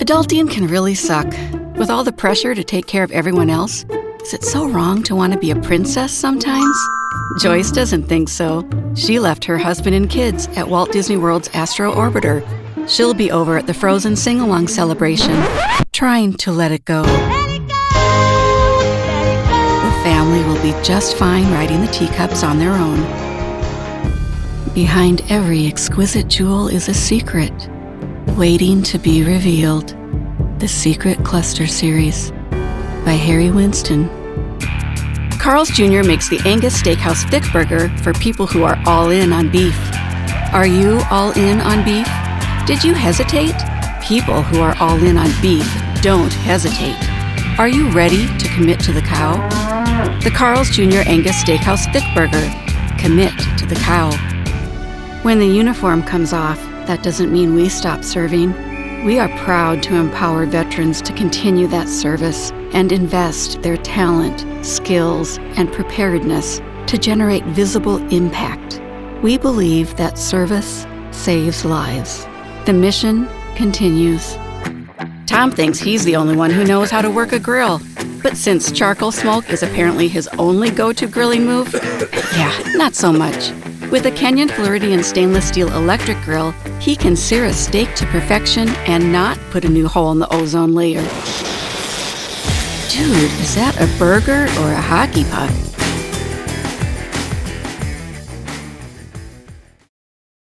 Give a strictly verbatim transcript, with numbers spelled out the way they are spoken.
Adulting can really suck. With all the pressure to take care of everyone else, is it so wrong to want to be a princess sometimes? Joyce doesn't think so. She left her husband and kids at Walt Disney World's Astro Orbiter. She'll be over at the Frozen Sing-Along celebration, trying to let it go. Let it go, let it go. The family will be just fine riding the teacups on their own. Behind every exquisite jewel is a secret, waiting to be revealed. The Secret Cluster Series by Harry Winston. Carl's Junior makes the Angus Steakhouse Thick Burger for people who are all in on beef. Are you all in on beef? Did you hesitate? People who are all in on beef don't hesitate. Are you ready to commit to the cow? The Carl's Junior Angus Steakhouse Thick Burger. Commit to the cow. When the uniform comes off, that doesn't mean we stop serving. We are proud to empower veterans to continue that service and invest their talent, skills, and preparedness to generate visible impact. We believe that service saves lives. The mission continues. Tom thinks he's the only one who knows how to work a grill. But since charcoal smoke is apparently his only go-to grilling move, yeah, not so much. With a Kenyon Floridian stainless steel electric grill, he can sear a steak to perfection and not put a new hole in the ozone layer. Dude, is that a burger or a hockey puck?